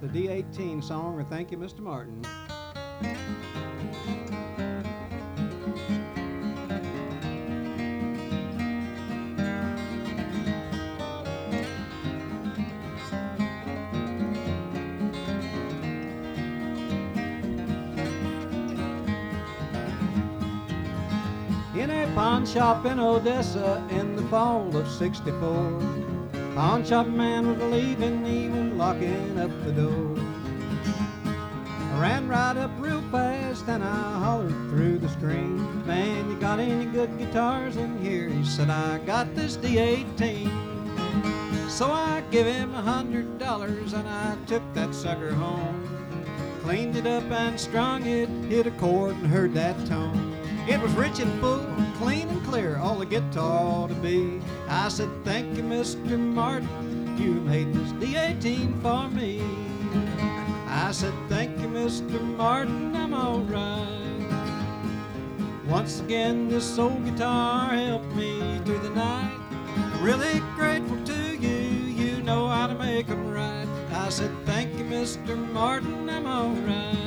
the D18 song, or Thank You, Mr. Martin. In a pawn shop in Odessa in the fall of '64, pawn shop man was leaving, he was locking up the door. I ran right up real fast and I hollered through the screen, "Man, you got any good guitars in here?" He said, "I got this D18. So I give him $100 and I took that sucker home. Cleaned it up and strung it, hit a chord and heard that tone. It was rich and full, clean and clear, all the guitar ought to be. I said, "Thank you, Mr. Martin, you made this D18 for me." I said, "Thank you, Mr. Martin, I'm all right." Once again, this old guitar helped me through the night. I'm really grateful to you, you know how to make 'em right. I said, "Thank you, Mr. Martin, I'm all right."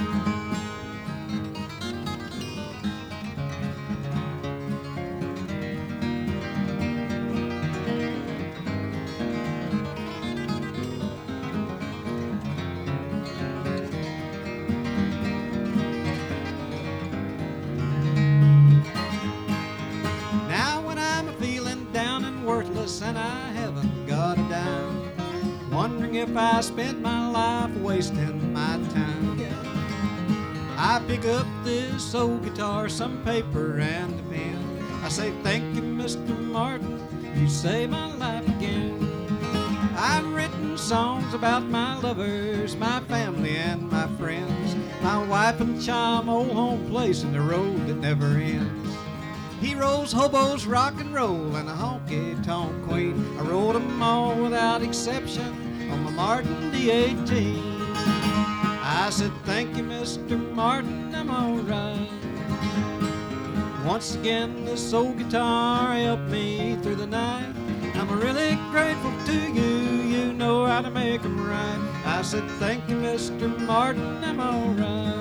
And I haven't got a dime, wondering if I spent my life wasting my time. I pick up this old guitar, some paper and a pen. I say, "Thank you, Mr. Martin, you saved my life again." I've written songs about my lovers, my family and my friends, my wife and child, my old home place, and the road that never ends. Heroes, hobos, rock and roll, and a honky-tonk queen. I wrote them all without exception on my Martin D18. I said, "Thank you, Mr. Martin, I'm all right." Once again, this old guitar helped me through the night. I'm really grateful to you, you know how to make 'em right. I said, "Thank you, Mr. Martin, I'm all right."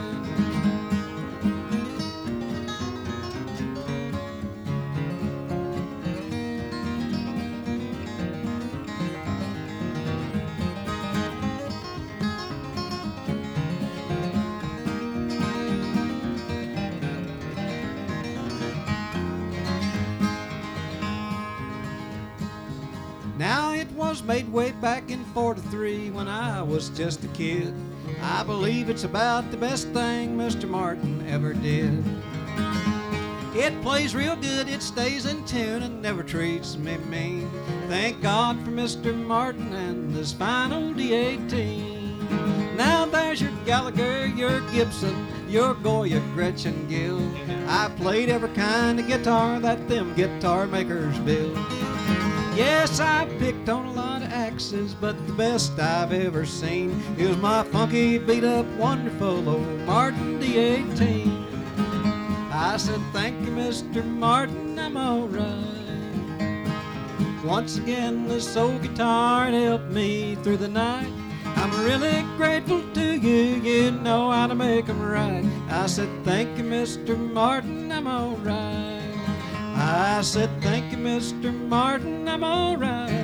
Now it was made way back in '43 when I was just a kid. I believe it's about the best thing Mr. Martin ever did. It plays real good, it stays in tune and never treats me mean. Thank God for Mr. Martin and this fine old D18. Now there's your Gallagher, your Gibson, your Goya, Gretchen Gill. I played every kind of guitar that them guitar makers build. Yes, I picked on a lot of axes, but the best I've ever seen is my funky, beat-up, wonderful old Martin D18. I said, "Thank you, Mr. Martin, I'm all right." Once again, this old guitar helped me through the night. I'm really grateful to you, you know how to make 'em right. I said, "Thank you, Mr. Martin, I'm all right." I said, "Thank you, Mr. Martin, I'm all right."